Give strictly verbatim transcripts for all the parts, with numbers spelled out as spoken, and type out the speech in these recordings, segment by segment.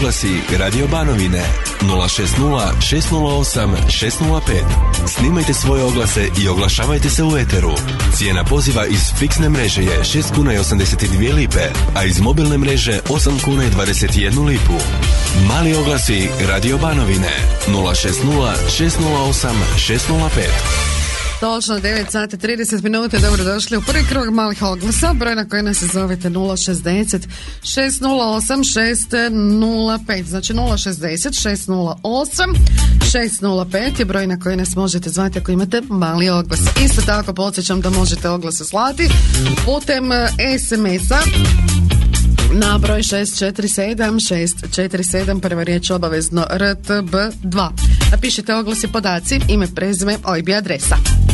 oglasi Radio Banovine nula šest nula šest nula osam šest nula pet. Snimajte svoje oglase i oglašavajte se u eteru. Cijena poziva iz fiksne mreže je šest kuna i osamdeset dvije lipe, a iz mobilne mreže osam kuna i dvadeset jednu lipu. Mali oglasi Radio Banovine nula šest nula šest nula osam šest nula pet. Točno devet sati trideset minuta, dobrodošli u prvi krug malih oglasa, broj na koji nas se zovete nula šezdeset šest nula osam šest nula pet, znači nula šezdeset šest nula osam šest nula pet je broj na koji nas možete zvati ako imate mali oglas. Isto tako podsjećam da možete oglase slati putem es em es-a na broj šest četiri sedam šest četiri sedam, prva riječ obavezno R T B dva. Napišite oglas i podaci, ime, prezime, O I B i adresa.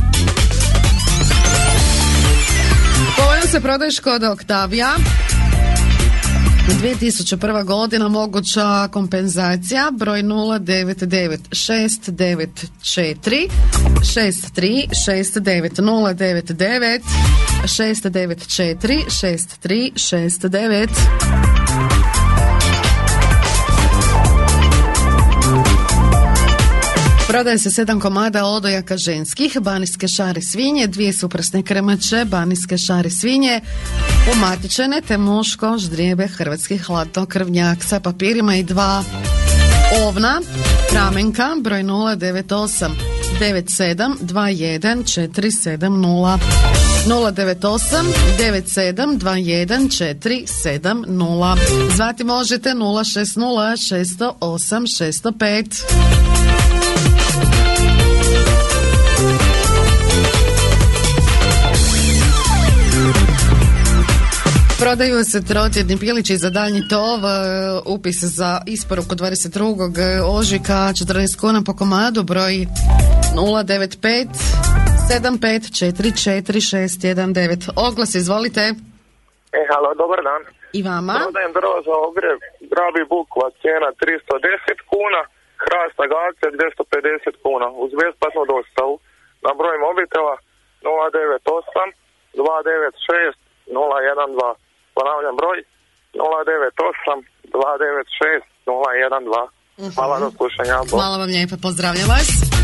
Povoljno se prodaje Škoda Octavia. dvije tisuće prva godina, moguća kompenzacija, broj nula devet devet šest devet četiri šest tri šest devet nula devet devet šest devet četiri šest tri šest devet. Prodaje se sedam komada odojaka ženskih, banijske šare svinje, dvije suprasne krmače, banijske šare svinje, umatičene te muško ždrijebe hrvatski hladnokrvnjak sa papirima i dva ovna, ramenka, broj nula devet osam devet sedam dva jedan četiri sedam nula nula devet osam devet sedam dva jedan četiri sedam nula. Zvati možete nula šest nula šest zero osam šest zero pet. Prodaju se trotjedni pilići za daljnji tov, upis za isporuku dvadeset drugog ožujka, četrnaest kuna po komadu, broj nula devet pet sedam pet četiri četiri šest jedan devet. Oglas, izvolite. E, halo, dobar dan. I vama. Prodajem drvo za ogrjev, grabi bukva, cijena tristo deset kuna, hrasta gacija dvjesto pedeset kuna, uz besplatnu dostavu. Na broj mobitela nula devet osam dva devet šest nula jedan dva. Ponavljam broj nula devet osam dva devet šest nula jedan dva. Uh-huh. Hvala, do slušanja. Hvala vam lijepo, pozdravljam vas.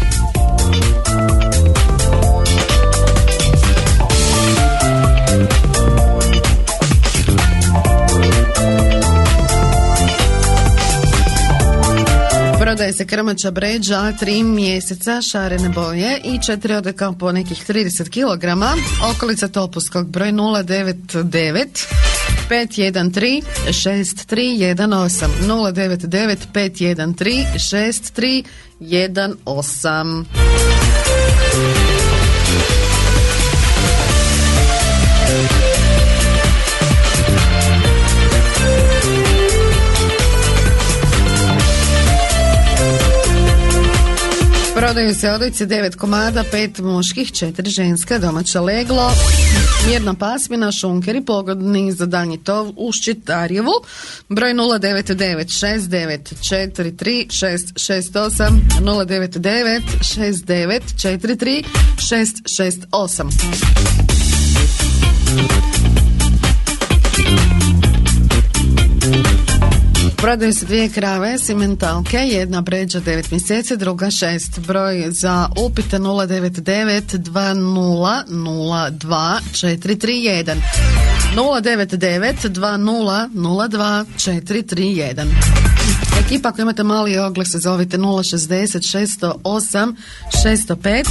Prodaje se krmača bređa, tri mjeseca, šarene boje i četiri odeka po nekih trideset kilograma. Okolica Topuskog, broj nula devet devet pet jedan tri šest tri jedan osam nula devet devet pet jedan tri šest tri jedan osam. Prodaju se odojci devet komada, pet muških, četiri ženska, domaća leglo, mirna pasmina, šunkeri, pogodni za daljnji tov u Ščitarjevu, broj nula devet devet šest devet četiri tri šest šest osam nula devet devet šest devet četiri tri šest šest osam. Prodaju se dvije krave, simentalke, jedna bređa devet mjeseci, druga šest. Broj za upite nula devet devet dva nula nula dva četiri tri jedan nula devet devet dva nula nula dva četiri tri jedan. Ekipa, ako imate mali oglas, zovite nula šezdeset šest zero osam šest zero pet.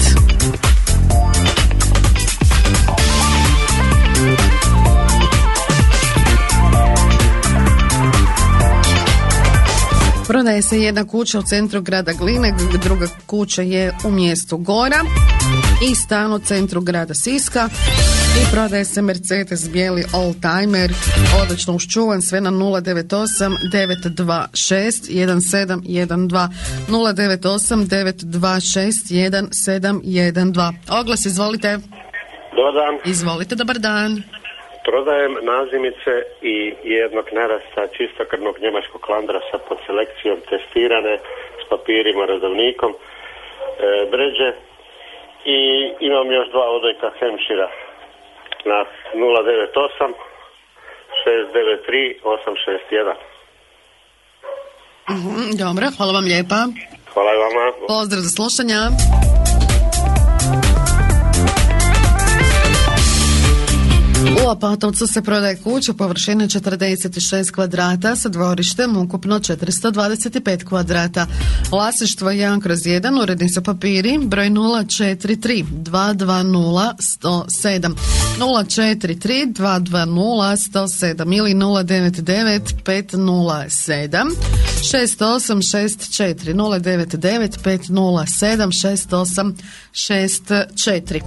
Prodaje se jedna kuća u centru grada Gline, druga kuća je u mjestu Gora i stan u centru grada Siska. I prodaje se Mercedes bijeli oldtimer, odlično uščuvan, sve na nula devet osam devet dva šest jedan sedam jedan dva nula devet osam devet dva šest jedan sedam jedan dva. Oglas, izvolite. Dobar dan. Izvolite, dobar dan. Prodajem nazimice i jednog nerasta čistokrvnog njemačkog landrasa pod selekcijom, testirane s papirima, razavnikom, e, bređe i imam još dva odojka hemšira na nula devet osam šest devet tri osam šest jedan. Mm-hmm, dobro, hvala vam lijepa. Hvala i vama. Pozdrav za slušanja. U Opatovcu se prodaje kuća površine četrdeset šest kvadrata sa dvorištem ukupno četiristo dvadeset pet kvadrata. Vlasništvo jedan kroz jedan, uredni su papiri, broj nula četiri tri dva dva nula jedan nula sedam nula četiri tri dva dva nula jedan nula sedam ili nula devet devet pet nula sedam šest osam šest četiri nula devet devet pet nula sedam šest osam šest četiri.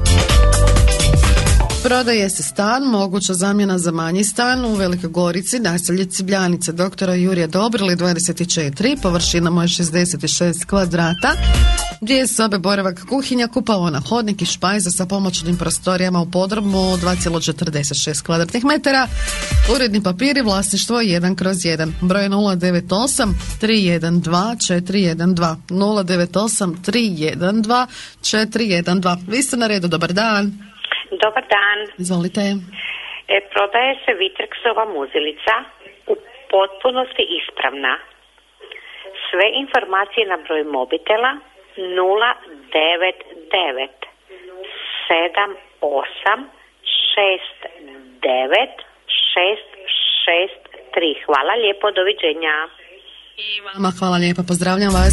Prodaje se stan, moguća zamjena za manji stan u Velikoj Gorici, naselje Cibljanica, doktora Jurija Dobrili, dvadeset četiri, površina mu je šezdeset šest kvadrata, dvije sobe, boravak, kuhinja, kupaona, hodnik i špajza sa pomoćnim prostorijama u podrumu dva zarez četrdeset šest kvadratnih metara, uredni papiri, vlasništvo jedan kroz jedan, broj nula devet osam tri jedan dva četiri jedan dva nula devet osam tri jedan dva četiri jedan dva. Vi ste na redu, dobar dan. Dobar dan. Izvolite. E, prodaje se Vitreksova muzilica u potpunosti ispravna. Sve informacije na broj mobitela nula devet devet sedam osam šest devet šest šest tri. Hvala lijepo, doviđenja. I vama hvala lijepo, pozdravljam vas.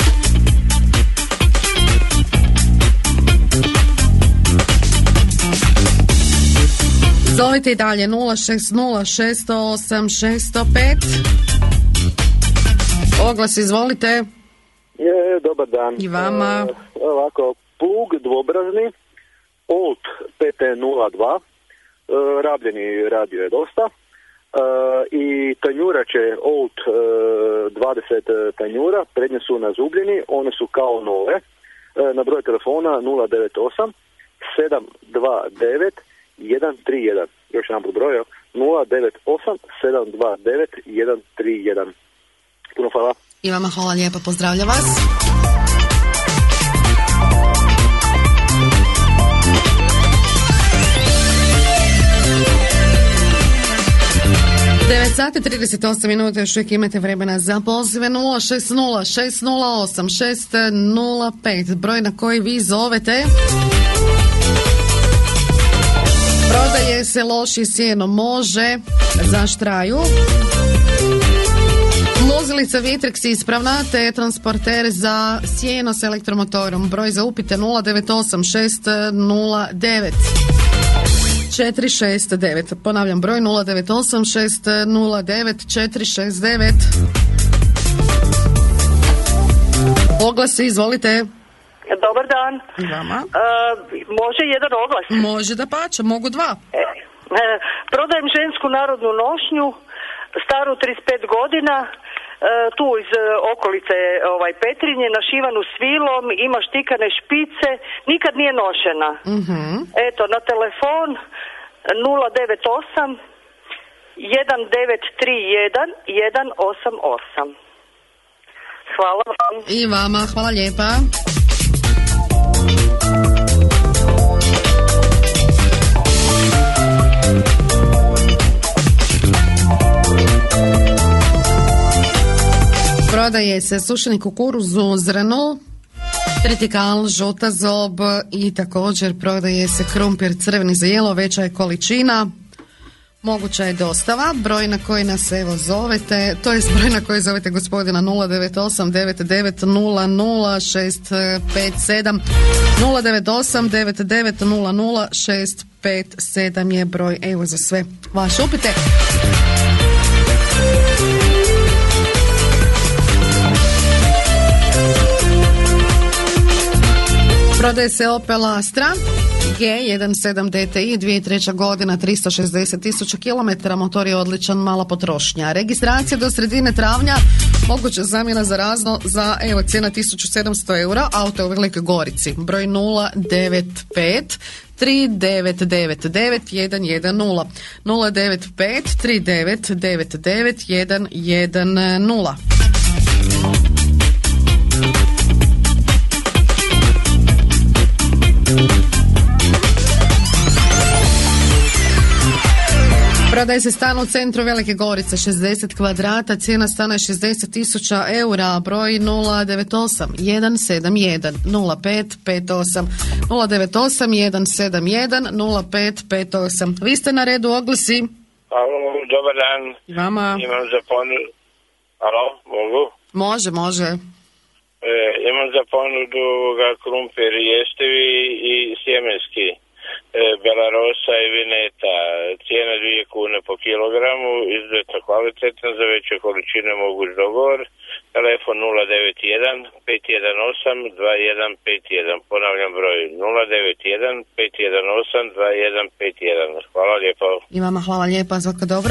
Zovite i dalje nula šest nula šest zero osam šest zero pet. Oglas, izvolite. Je, dobar dan. I vama. E, ovako, plug dvobrazni, Olt P T nula dva, e, rabljeni radio je dosta. E, I tanjurače Olt e, dvadeset tanjura, prednje su nazubljeni, one su kao nove. E, na broj telefona nula devet osam sedam dva devet jedan tri jedan. Još jedan put broj, nula devet osam sedam dva devet jedan tri jedan. Puno hvala. I vama hvala lijepa, pozdravljam vas. devet sati trideset osam minuta, još uvijek imate vremena za pozive. Nula šest nula šest nula osam šest nula pet, broj na koji vi zovete. Prodaje se loši sjeno, može, za štraju. Muzilica Vitrex ispravna, te transporter za sjeno s elektromotorom. Broj za upite nula devet osam šest nula devet četiri šest devet. Ponavljam, broj nula devet osam šest nula devet četiri šest devet. Oglase, izvolite. Dobar dan. I vama. E, može jedan oglas? Može da pače, mogu dva. E, e, prodajem žensku narodnu nošnju, staru trideset pet godina, e, tu iz okolice ovaj, Petrinje, našivanu svilom, ima štikane špice, nikad nije nošena. Uh-huh. Eto, na telefon nula devet osam jedan devet tri jedan jedan osam osam. Hvala vam. I vama, hvala lijepa. Prodaje se sušeni kukuruz u zrnu, tritikal, žuta zob i također prodaje se krumpir crveni za jelo, veća je količina. Moguća je dostava, broj na koji nas evo zovete, to je broj na koji zovete gospodina nula devet osam devet devet nula nula šest pet sedam nula devet osam devet devet nula nula šest pet sedam je broj evo za sve vaše upite. Prodaje se Opel Astra G sedamnaest D T I, dvije tisuće treća godina, tristo šezdeset tisuća kilometara, motor je odličan, mala potrošnja. Registracija do sredine travnja, moguća zamjena za razno, za evo cijena tisuću sedamsto eura, auto je u Velikoj Gorici. Broj nula devet pet tri devet devet devet jedan jedan nula nula devet pet tri devet devet devet jedan jedan nula. Prodaje se stan u centru Velike Gorice, šezdeset kvadrata, cijena stana je šezdeset tisuća eura, broj nula devet osam jedan sedam jedan nula pet pet osam, nula devet osam jedan sedam jedan nula pet pet osam. Vi ste na redu, oglasi. Alo, dobar dan. Vama. Imam za ponudu. Alo, mogu? Može, može. E, imam za ponudu ovoga krumpir jestivi i sjemenski. E, Belarosa i vineta. Cijena dvije kune po kilogramu, izuzetno kvalitetna, za veće količine moguć dogovor. Telefon nula devet jedan pet jedan osam dva jedan pet jedan. Ponavljam broj nula devet jedan pet jedan osam dva jedan pet jedan. Hvala lijepo. I vama hvala lijepa, svako dobro.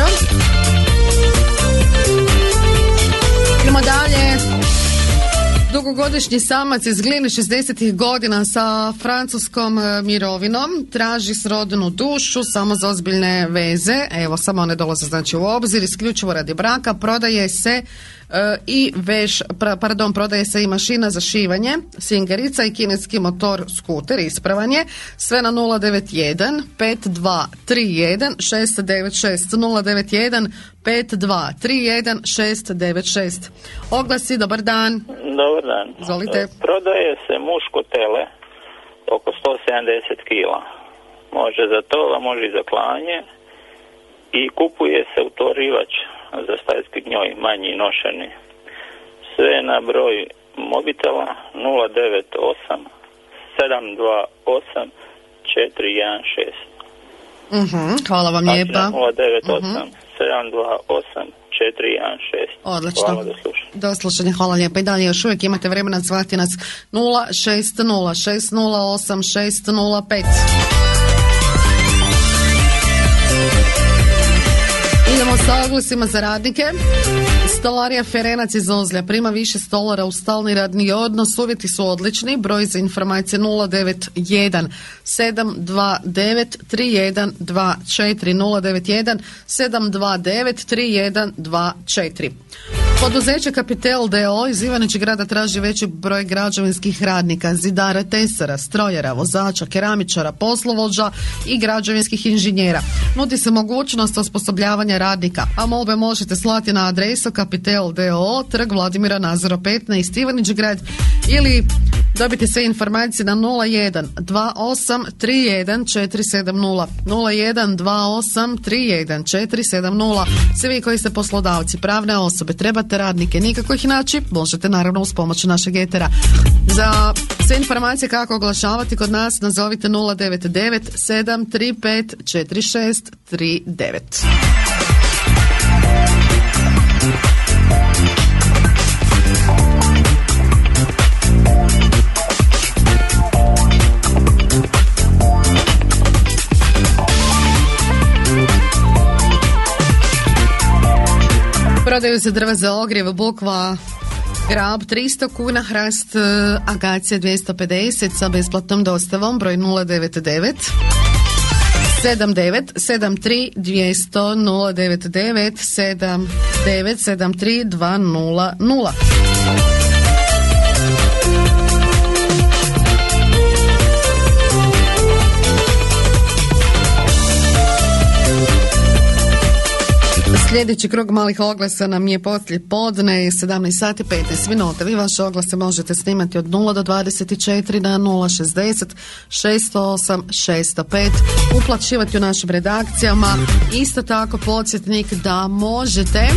Idemo dalje. Dugogodišnji samac iz Gline šezdesetih godina sa francuskom mirovinom traži srodnu dušu samo za ozbiljne veze. Evo, samo one dolaze znači u obzir, isključivo radi braka. Prodaje se e, i veš, pra, pardon, prodaje se i mašina za šivanje, singerica i kineski motor skuter, ispravan je. Sve na nula devet jedan pet dva tri jedan šest devet šest, nula devet jedan pet dva tri jedan šest devet šest. Oglasi, dobar dan. Dobar dan. Izvolite. Prodaje se muško tele oko sto sedamdeset kila. Može za tova, može i za klanje. I kupuje se utorivač za stajski gnjoj, manji nošeni. Sve na broj mobitela nula devet osam sedam dva osam četiri jedan šest. Uh-huh, hvala vam znači lijepa. nula devet osam sedam dva osam četiri jedan šest. Odlično. Hvala, do slušanja. Do slušanja, hvala lijepa. I dalje još uvijek imate vremena zvati nas nula šest nula šest nula osam šest nula pet. Idemo sa oglasima za radnike. Stolarija Ferenac iz Ozlja prima više stolara u stalni radni odnos. Uvjeti su odlični. Broj za informacije nula devet jedan sedam dva devet tri jedan dva četiri, nula devet jedan sedam dva devet tri jedan dva četiri. Poduzeće Kapitel d o o iz Ivanić grada traži veći broj građevinskih radnika, zidara, tesara, strojara, vozača, keramičara, poslovođa i građevinskih inženjera. Nudi se mogućnost osposobljavanja radnika, a molbe možete slati na adresu Kapitel d o o, trg Vladimira Nazora petnaest, Ivanić grad, ili dobiti sve informacije na nula jedan dva osam tri jedan četiri sedam nula, nula jedan dva osam tri jedan četiri sedam nula. Svi vi koji ste poslodavci, pravne osobe, trebate radnike, nikako ih naći, možete naravno uz pomoć našeg etera. Za sve informacije kako oglašavati kod nas nazovite nula devet devet sedam tri pet četiri šest tri devet. Prodaju se drva za ogrjev, bukva, grab tristo kuna, hrast akacija dvjesto pedeset sa besplatnom dostavom, broj nula devet devet sedam devet sedam tri dvjesto, nula devet devet sedam devet sedam tri dva nula nula. Sljedeći krug malih oglasa nam je poslije podne sedamnaest sati petnaest minuta. Vi vaše oglase možete snimati od nula do dvadeset četiri na nula šezdeset šesto osam šesto pet, uplaćivati u našim redakcijama. Isto tako podsjetnik da možete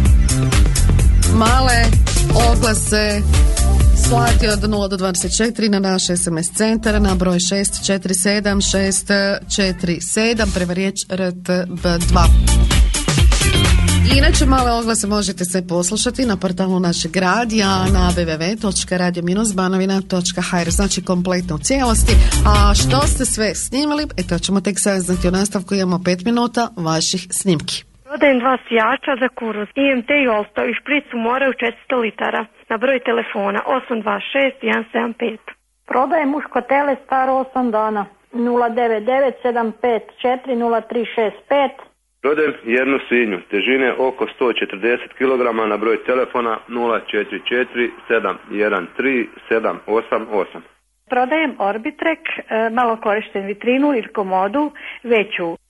male oglase slati od nula do dvadeset četiri na naš es em es centar na broj šest četiri sedam šest četiri sedam, prva riječ er te be dva. Inače, male oglase možete se poslušati na portalu našeg radija na w w w točka radio banovina točka h r, znači kompletno u cijelosti. A što ste sve snimali, e to ćemo tek saznati u nastavku, imamo pet minuta vaših snimki. Prodajem dva sijača za kuruz, i em te i Olsto i špricu mora u četiristo litara na broj telefona osam dva šest jedan sedam pet. Prodajem muško tele staro osam dana nula devet devet sedam pet četiri nula tri šest pet. Prodajem jednu svinju, težine oko sto četrdeset kilograma na broj telefona nula četiri četiri sedam jedan tri sedam osam osam. Prodajem Orbitrek, malo korišten vitrinu ili komodu, veću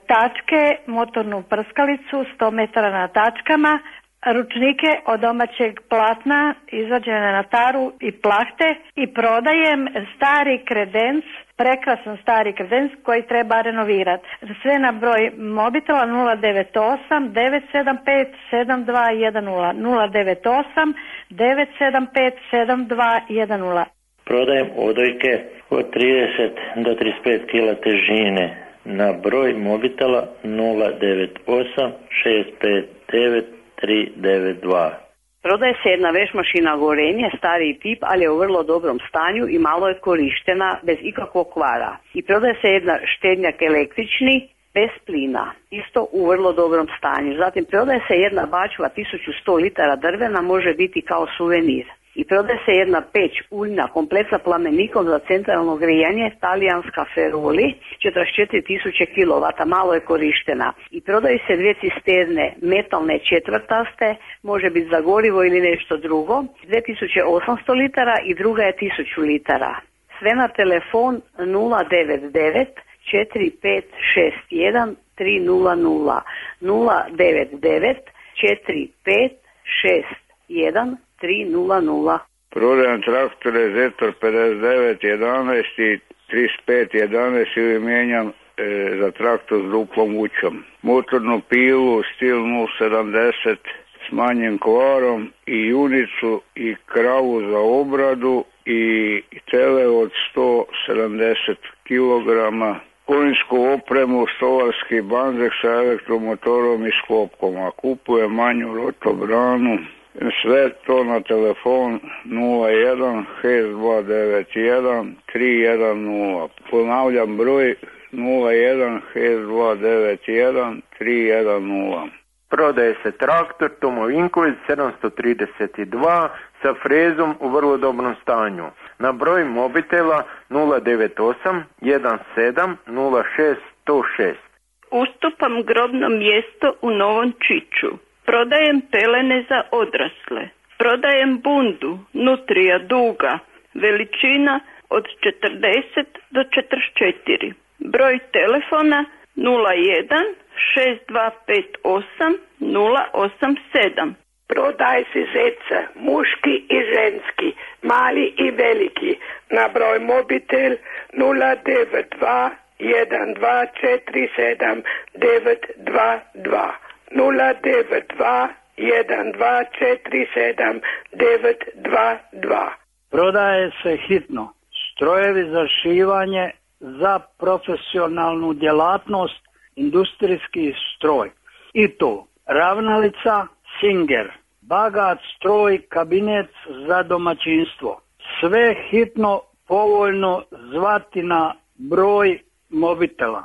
tačke, motornu prskalicu, sto metara na tačkama, ručnike od domaćeg platna izrađene na taru i plahte i prodajem stari kredens, prekrasan stari kredens koji treba renovirati. Sve na broj mobitela nula devet osam devet sedam pet sedam dva jedan nula, nula devet osam devet sedam pet sedam dva jedan nula. Prodajem odojke od trideset do trideset pet kila težine na broj mobitela nula devet osam šest pet devet tri devet dva. Prodaje se jedna veš mašina Gorenje, stariji tip, ali je u vrlo dobrom stanju i malo je korištena bez ikakvog kvara. I prodaje se jedna štednjak električni bez plina, isto u vrlo dobrom stanju. Zatim prodaje se jedna bačva tisuću sto litara drvena, može biti kao suvenir. I prodaje se jedna peć uljna, komplet sa plamenikom za centralno grijanje, talijanska Feruli, četrdeset četiri tisuće kilovata, malo je korištena. I prodaju se dvije cisterne, metalne četvrtaste, može biti za gorivo ili nešto drugo, dvije tisuće osamsto litara i druga je tisuću litara. Sve na telefon nula devet devet četiri pet šest jedan tri nula nula, nula devet devet četiri pet šest jedan tri nula nula. Prodajem traktore Zetor pedeset devet jedanaest i trideset pet jedanaest ili mijenjam e, za traktor s duplom ućom. Motornu pilu stil nula sedamdeset s manjim kvarom i junicu i kravu za obradu i tele od sto sedamdeset kilograma. Konjsku opremu, stolarski banzek sa elektromotorom i sklopkom, a kupujem manju rotobranu. Sve to na telefon nula jedan šest dva devet jedan tri jedan nula. Ponavljam broj nula jedan šest dva devet jedan tri jedan nula. Prodaje se traktor Tomo Vinković sedamsto trideset dva sa frezom u vrlo dobrom stanju. Na broj mobitela nula devet osam jedan sedam nula šest sto šest. Ustupam grobno mjesto u Novom Čiču. Prodajem pelene za odrasle. Prodajem bundu, nutrija duga, veličina od četrdeset do četrdeset četiri. Broj telefona nula jedan šest dva pet osam nula osam sedam. Prodaje se zeca, muški i ženski, mali i veliki, na broj mobitel nula devet dva jedan dva četiri sedam devet dva dva. nula devet dva jedan dva četiri sedam devet dva dva. Prodaje se hitno strojevi za šivanje za profesionalnu djelatnost, industrijski stroj. I to ravnalica, Singer, bagat, stroj, kabinet za domaćinstvo. Sve hitno, povoljno zvati na broj mobitela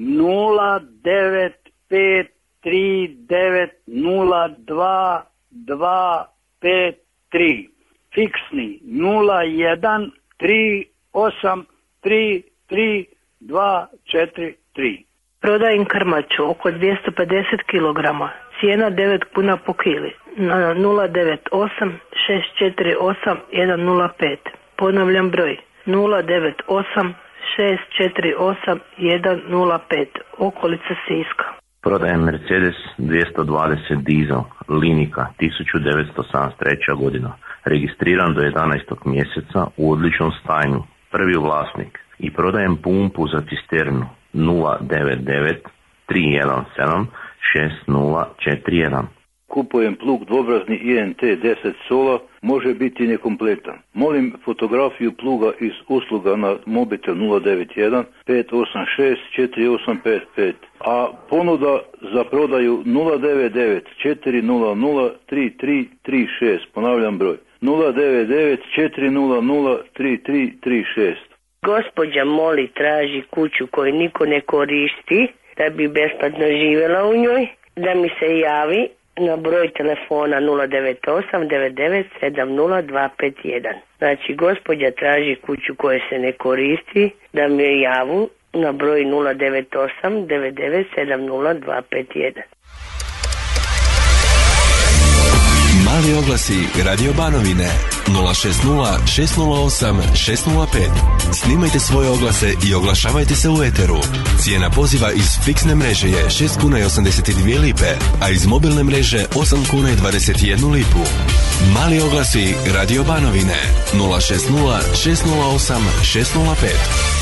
nula devet pet tri devet nula dva dva pet tri, fiksni nula jedan tri osam tri tri dva četiri tri. Prodajem krmaču oko dvjesto pedeset kilograma, cijena devet kuna po kili, na nula devet osam šest četiri osam jedan nula pet. Ponavljam broj nula devet osam šest četiri osam jedan nula pet, okolica Siska. Prodajem Mercedes dvjesto dvadeset dizel, linika tisuću devetsto sedamdeset treća godina, registriran do jedanaestog mjeseca u odličnom stanju, prvi vlasnik. I prodajem pumpu za cisternu nula devet devet tri jedan sedam šest nula četiri jedan. Kupujem plug dvobrazni I N T deset sola, može biti nekompletan. Molim fotografiju pluga iz usluga na mobitel nula devet jedan pet osam šest četiri osam pet pet, a ponuda za prodaju nula devet devet četiri nula nula tri tri tri šest, ponavljam broj nula devet devet četiri nula nula tri tri tri šest. Gospođa moli, traži kuću koju niko ne koristi da bi besplatno živjela u njoj, da mi se javi na broj telefona nula devet osam devet devet sedam nula dva pet jedan. Znači, gospođa traži kuću koja se ne koristi, da mi je javu na broj nula devet osam devet devet sedam nula dva pet jedan. Mali Mali oglasi Radio Banovine nula šest nula šest nula osam šest nula pet. Snimajte svoje oglase i oglašavajte se u eteru. Cijena poziva iz fiksne mreže je šest kuna i osamdeset dvije lipe, a iz mobilne mreže osam kuna i dvadeset jednu lipu. Mali oglasi Radio Banovine nula šest nula šest nula osam šest nula pet.